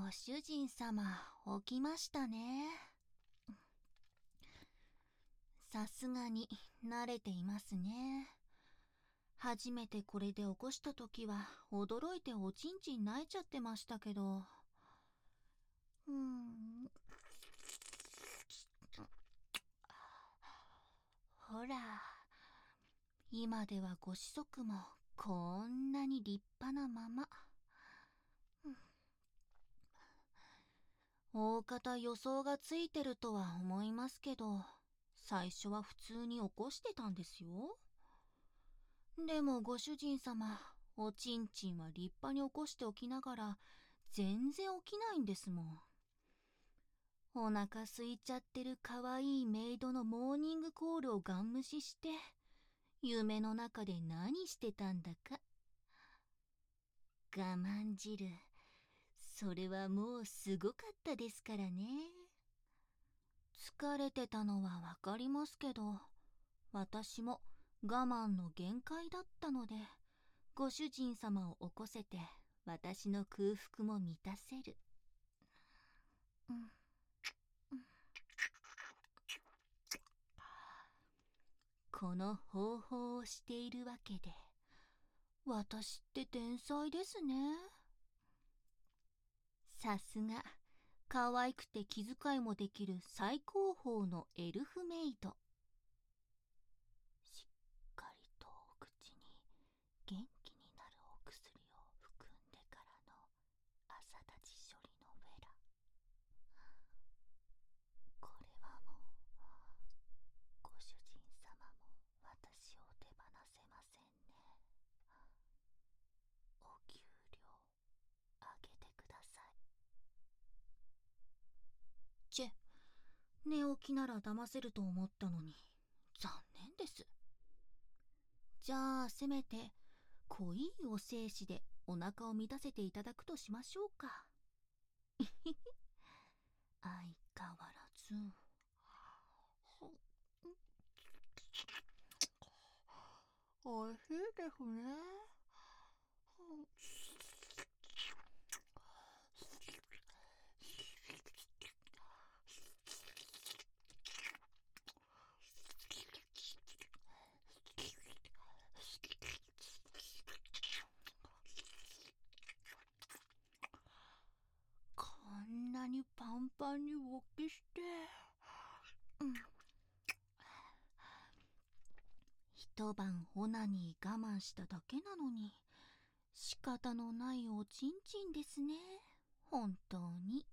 ご主人様、起きましたね。さすがに慣れていますね。初めてこれで起こしたときは驚いておちんちん泣いちゃってましたけど。ほら、今ではご子息もこんなに立派なまま。大方予想がついてるとは思いますけど、最初は普通に起こしてたんですよ。でもご主人様、おちんちんは立派に起こしておきながら、全然起きないんですもん。お腹空いちゃってるかわいいメイドのモーニングコールをガン無視して、夢の中で何してたんだか。我慢汁、それはもうすごかったですからね。疲れてたのはわかりますけど、私も我慢の限界だったので、ご主人様を起こせて私の空腹も満たせる。この方法をしているわけで、私って天才ですね。さすが、可愛くて気遣いもできる最高峰のエルフメイド。しっかりとお口に元気になるお薬を含んでからの朝立ち処理のフェラ。これはもう、ご主人様も私を手放せませんね。お給料あげてください。チェ、寝起きなら騙せると思ったのに、残念です。じゃあせめて濃いお精子でお腹を満たせていただくとしましょうか。相変わらず。おいしいですね。こんなにパンパンに勃起して、一晩オナニー我慢しただけなのに、仕方のないおちんちんですね。本当に。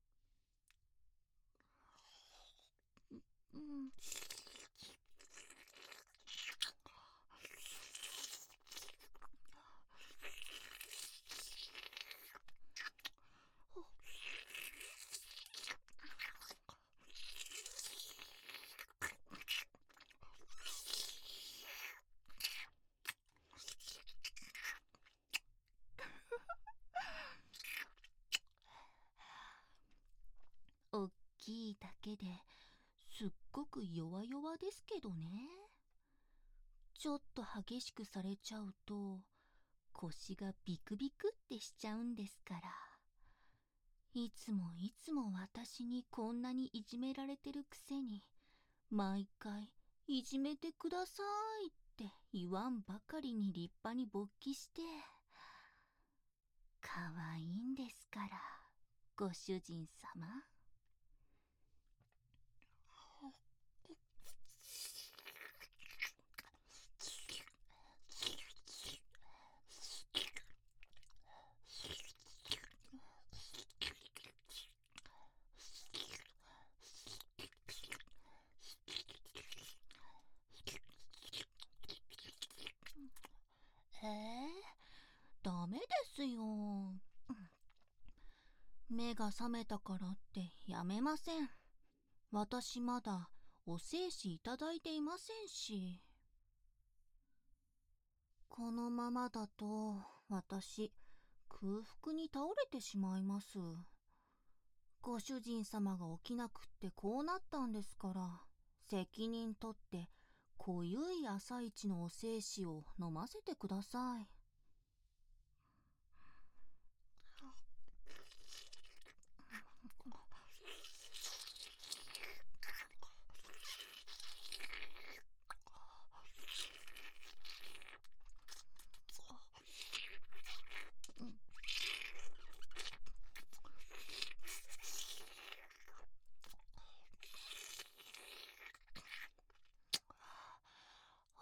おっきいだけですっごく弱々ですけどね。ちょっと激しくされちゃうと腰がビクビクってしちゃうんですから。いつもいつも私にこんなにいじめられてるくせに、毎回いじめてくださいって言わんばかりに立派に勃起して、可愛いんですから、ご主人様。ダメですよ。目が覚めたからってやめません。私まだお精子いただいていませんし。このままだと私空腹に倒れてしまいます。ご主人様が起きなくってこうなったんですから、責任取って濃ゆい朝一のお精子を飲ませてください。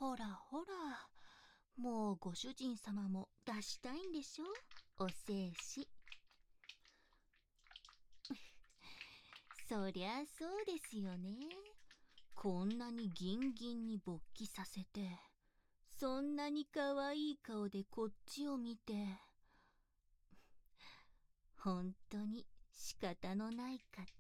ほらほら、もうご主人様も出したいんでしょ、お精子。そりゃそうですよね。こんなにギンギンに勃起させて、そんなに可愛い顔でこっちを見て、本当に仕方のない方。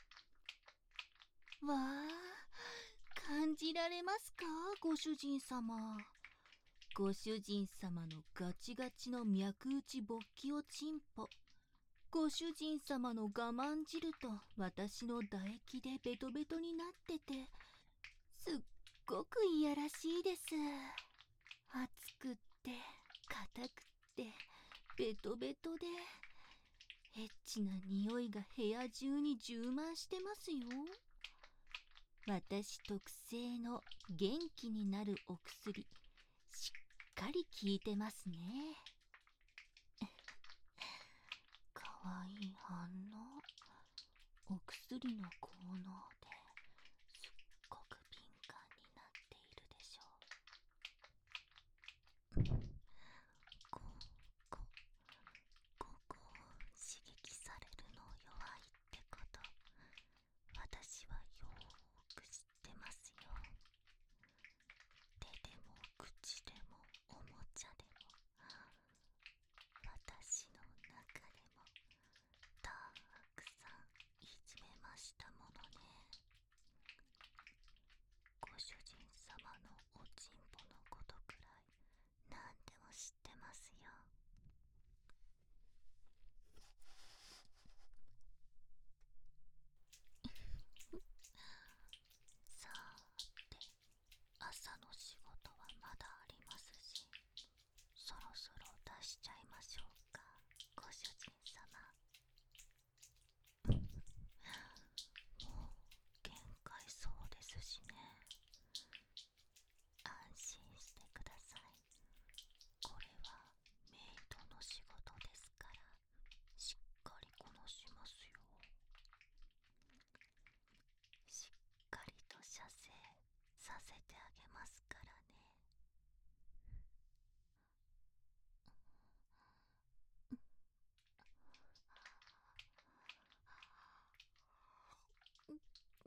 わあ、感じられますか、ご主人様。ご主人様のガチガチの脈打ち勃起をチンポ。ご主人様の我慢汁と私の唾液でベトベトになってて、すっごくいやらしいです。熱くって硬くってベトベトで、エッチな匂いが部屋中に充満してますよ。私特製の元気になるお薬、しっかり効いてますね。かわいい反応。お薬の効能ですっごく敏感になっているでしょう。ここここを刺激されるの弱いってこと、私はよーく知ってますよ。手でも口でもおもちゃでも、私の中でもたくさんいじめましたものね。ご主人様のおちんぽのことくらい何でも知ってますよ。さて、朝の仕事はまだありますし、そろそろ出しちゃいましょうか、ご主人様。もう限界そうですしね。安心してください。これはメイドの仕事ですから、しっかりこなしますよ。しっかりと射精させてあげますからね。うん。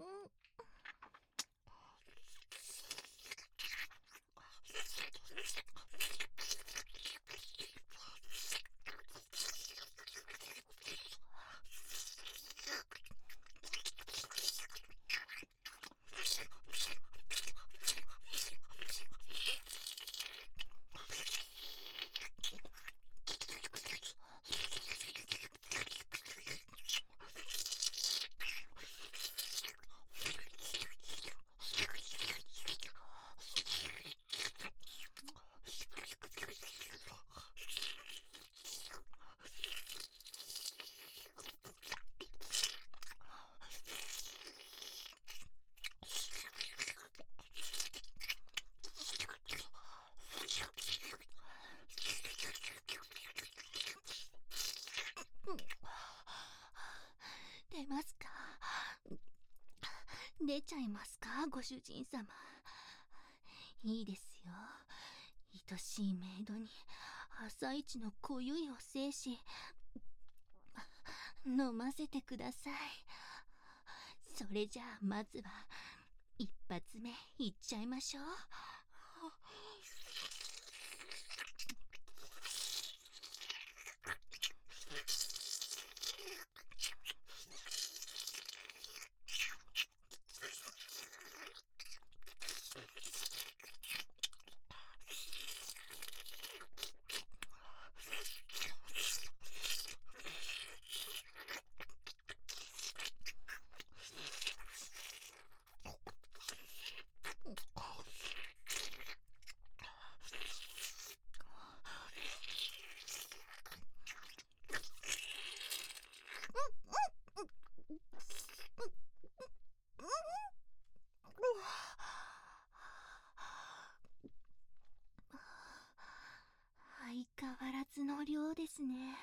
出ますか、出ちゃいますか、ご主人様。いいですよ。愛しいメイドに朝一の濃ゆいお精子飲ませてください。それじゃあまずは一発目いっちゃいましょう。相変わらずの量ですね。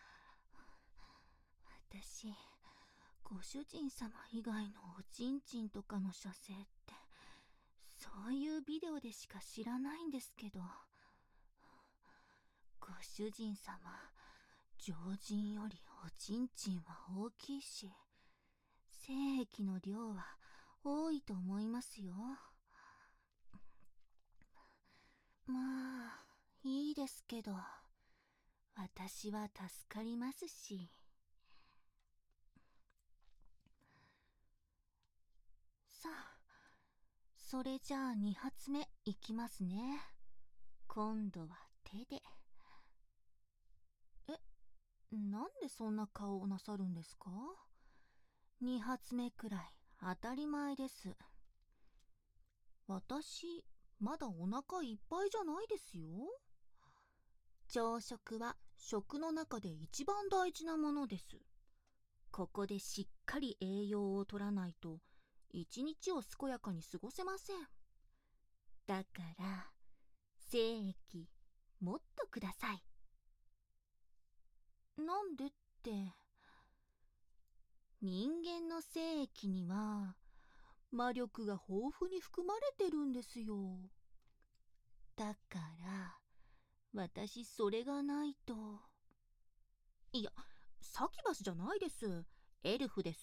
私、ご主人様以外のおちんちんとかの射精って、そそういうビデオでしか知らないんですけど、ご主人様、常人よりおちんちんは大きいし、精液の量は多いと思いますよ。まあ、いいですけど、私は助かりますし。さあ、それじゃあ2発目いきますね。今度は手で。なんでそんな顔をなさるんですか？2発目くらい当たり前です。私、まだお腹いっぱいじゃないですよ。朝食は食の中で一番大事なものです。ここでしっかり栄養を取らないと一日を健やかに過ごせません。だから精液もっとください。なんでって、人間の精液には魔力が豊富に含まれてるんですよ。だから私それがないと。いや、サキバスじゃないです。エルフです。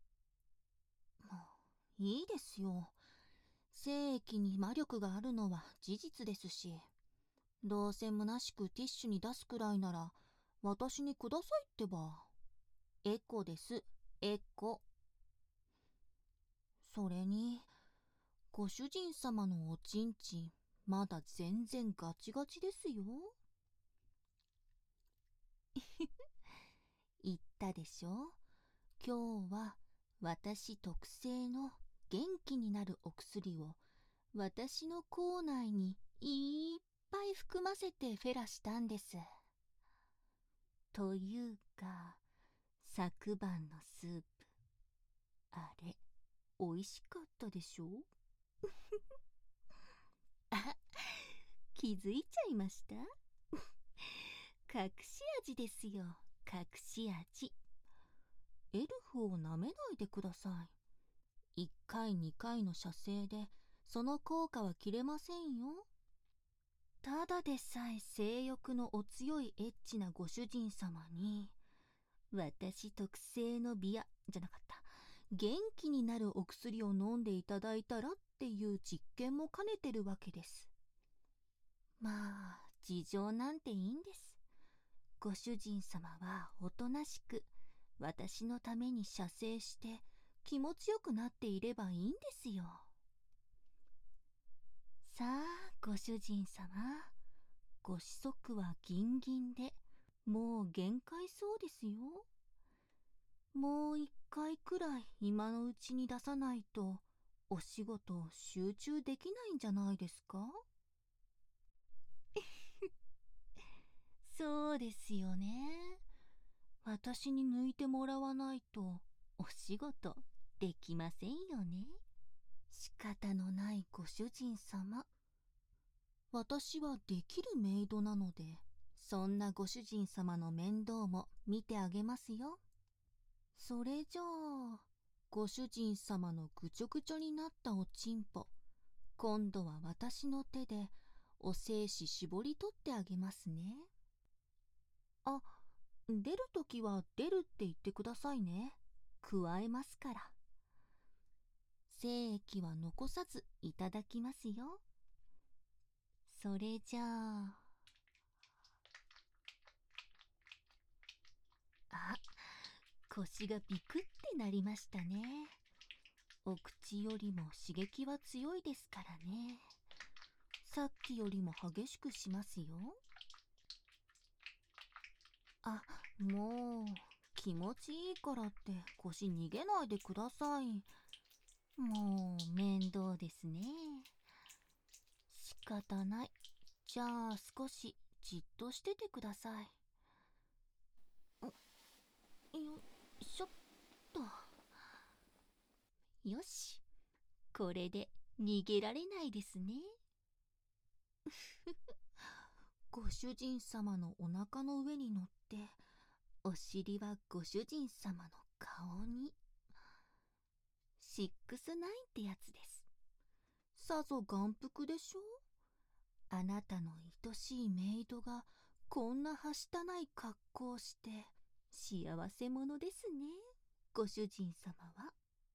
いいですよ。精液に魔力があるのは事実ですし、どうせ虚しくティッシュに出すくらいなら私にくださいってば。エコです、エコ。それに、ご主人様のおちんちんまだ全然ガチガチですよ。言ったでしょ。今日は私特製の元気になるお薬を私の口内にいっぱい含ませてフェラしたんです。というか、昨晩のスープ、あれ、美味しかったでしょ？あ、気づいちゃいました？隠し味ですよ、隠し味。エルフを舐めないでください。1回2回の射精でその効果は切れませんよ。ただでさえ性欲のお強いエッチなご主人様に、私特製のビアじゃなかった、元気になるお薬を飲んでいただいたらっていう実験も兼ねてるわけです。まあ、事情なんていいんです。ご主人様はおとなしく私のために射精して気持ちよくなっていればいいんですよ。さあ、ご主人様、ご子息はギンギンでもう限界そうですよ。もう一回くらい今のうちに出さないとお仕事集中できないんじゃないですか？そうですよね。私に抜いてもらわないとお仕事できませんよね。仕方のないご主人様。私はできるメイドなので、そんなご主人様の面倒も見てあげますよ。それじゃあ、ご主人様のぐちょぐちょになったおちんぽ、今度は私の手でお精子絞り取ってあげますね。あ、出るときは出るって言ってくださいね。加えますから。精液は残さずいただきますよ。それじゃあ。あ、腰がビクってなりましたね。お口よりも刺激は強いですからね。さっきよりも激しくしますよ。あ、もう気持ちいいからって腰逃げないでください。もう面倒ですね。仕方ない。じゃあ少しじっとしててください。よいしょっと。よし。これで逃げられないですね。ご主人様のお腹の上に乗って、お尻はご主人様の顔に。6-9ってやつです。 さぞ眼福でしょ。あなたの愛しいメイドがこんなはしたない格好をして幸せ者ですね、ご主人様は。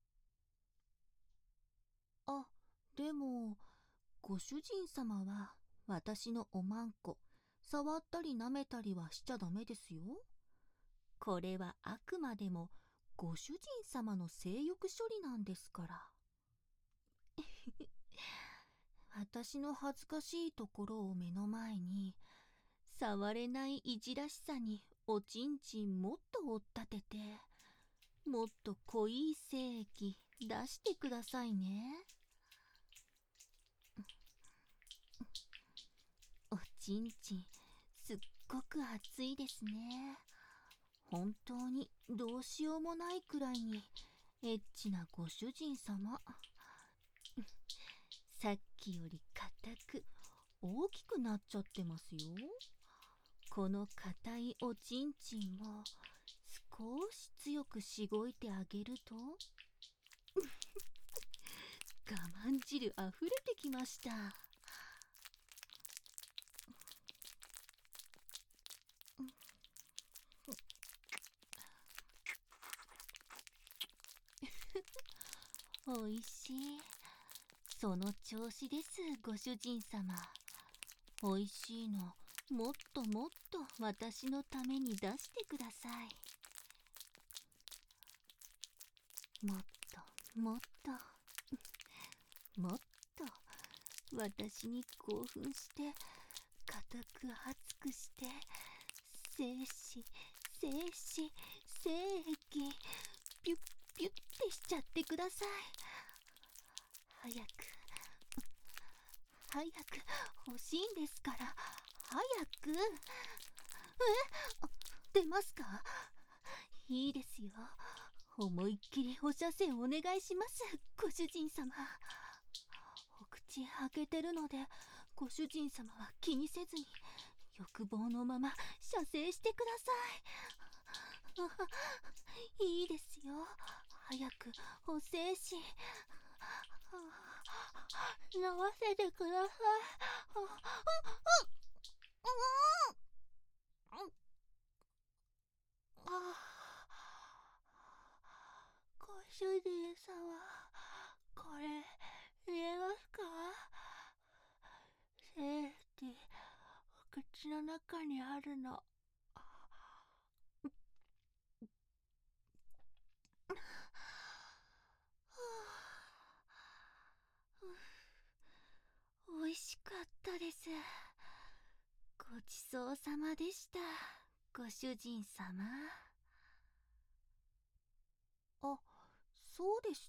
あ、でもご主人様は私のおまんこ触ったり舐めたりはしちゃダメですよ。これはあくまでもご主人様の性欲処理なんですから。私の恥ずかしいところを目の前に、触れないいじらしさにおちんちんもっと追っ立てて、もっと濃い精液出してくださいね。おちんちんすっごく熱いですね。本当にどうしようもないくらいにエッチなご主人様。さっきより硬く大きくなっちゃってますよ。この硬いおちんちんを少し強くしごいてあげると我慢汁あふれてきました。おいしい。その調子です、ご主人様。おいしいのもっともっと私のために出してください。もっともっともっと私に興奮して固く熱くして精子精子精液ピュッピュッてしちゃってください。早く早く欲しいんですから、早く。出ますか？いいですよ。思いっきりお射精お願いします、ご主人様。お口開けてるのでご主人様は気にせずに欲望のまま射精してください。いいですよ。早くお精子流せてください。ご主人様、これ見えますか？精子お口の中にあるの。おいしかったです。ごちそうさまでした、ご主人様。あ、そうでした。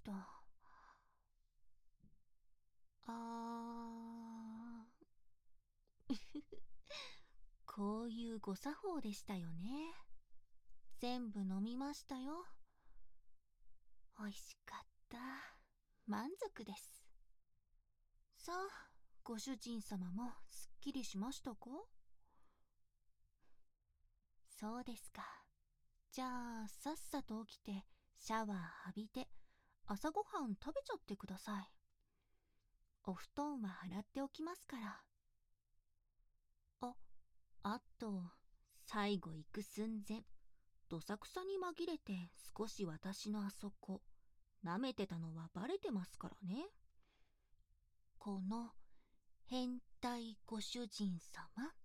こういうご作法でしたよね。全部飲みましたよ。おいしかった。満足です。さあ、ご主人様もすっきりしましたか？そうですか。じゃあ、さっさと起きてシャワー浴びて朝ごはん食べちゃってください。お布団は洗っておきますから。あと、最後行く寸前、どさくさに紛れて少し私のあそこ、舐めてたのはバレてますからね。この変態ご主人様。